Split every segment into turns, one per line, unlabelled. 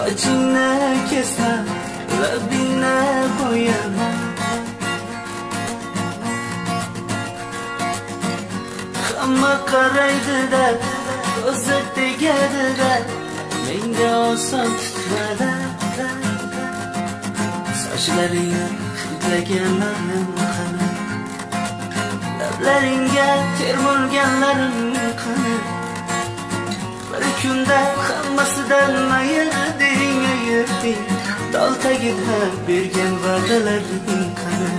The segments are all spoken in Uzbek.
sochingni kesma, labingni bo'yama. Hamma qaraydi-da, ko'zi tegadi-da, menga oson tutmada. Sochlaringni hidlaganlarim qani, lablaringga termulganlarim qani. Bir kunda hammasidan ayırding, dol tagida bergan va'dalaring qani.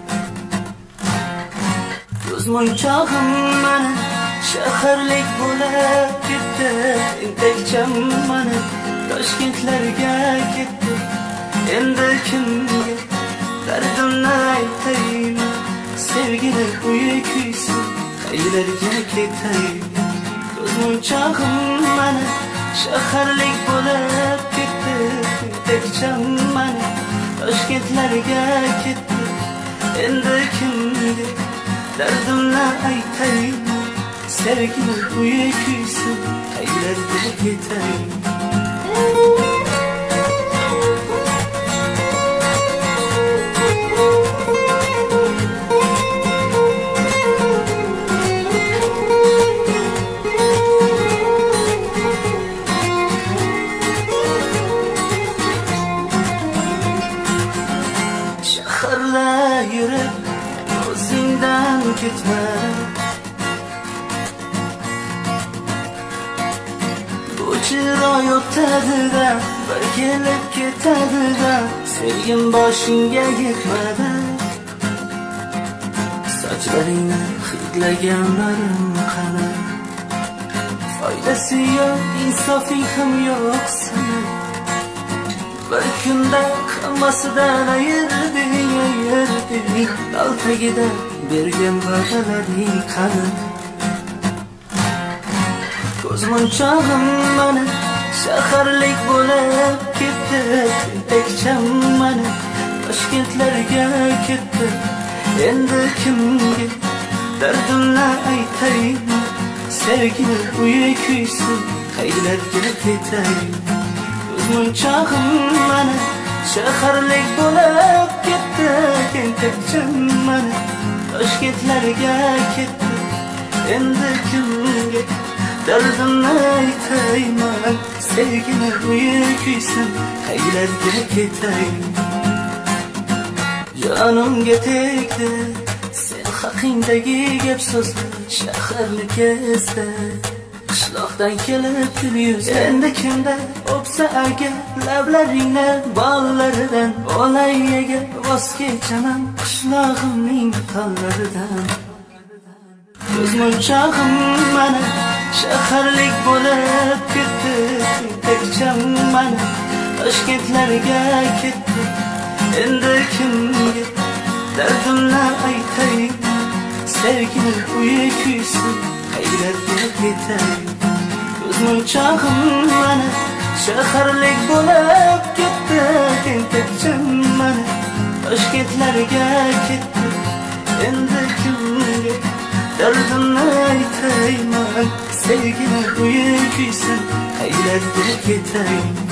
Ko'zmunchog'im mana shaharlik bo'lib ketdi, tentakcham mana Toshkentlarga ketdi. Endi kimga dardimni aytayim, sevgili uyi kuysin, qayerlarga ketay. Ko'zmunchog'im mana shaharlik bo'lib ketdi, tentakcham mana Toshkentlarga ketdi. Endi kimga dardimni aytayim, sevgili uyi kuysin, qayerlarga ketay. Shaharlar yurib o'zingdan ketma, bu chiroy o'tadi-da, bir kelib ketadi-da, sevgim boshingga yetmadi. Sochlaringni hidlaganlarim qani, foydasi yo'q, insofing ham yo'q sana. Bir kunda hammasidan ayırding, dol tagida bergan va'dalaring qani. Ko'zmunchog'im mana shaharlik bo'lib ketdi, tentakcham mana Toshkentlarga ketdi. Endi kimga dardimni aytayim, sevgili uyi kuysin, qayerlarga ketay. Ko'zmunchog'im mana shaharlik bo'lib ketdi, tentakcham mana Toshkentlarga ketdi. Endi kimga dardimni aytayman, sevgili uyi kuysin, qayerlarga ketay. Jonimga tegdi sen haqingdagi gap so'zlar, shaharni kezdi, qishloqdan kelib kulyuz. Endi kimda o'psa agar lablaringni bollaridan, olay agar voz kechaman qishlog'imning tollaridan. Ko'zmunchog'im mana shaharlik bo'lib ketdi, tentakcham mana Toshkentlarga ketdi. Endi kimga dardimni aytayim, sevgili uyi kuysin, qayerlarga ketay. Ko'zmunchog'im mana shaharlik bo'lib ketdi, tentakcham mana Toshkentlarga ketdi. Endi kimga dardimni aytayman, sevgili uyi kuysin, qayerlarga ketay.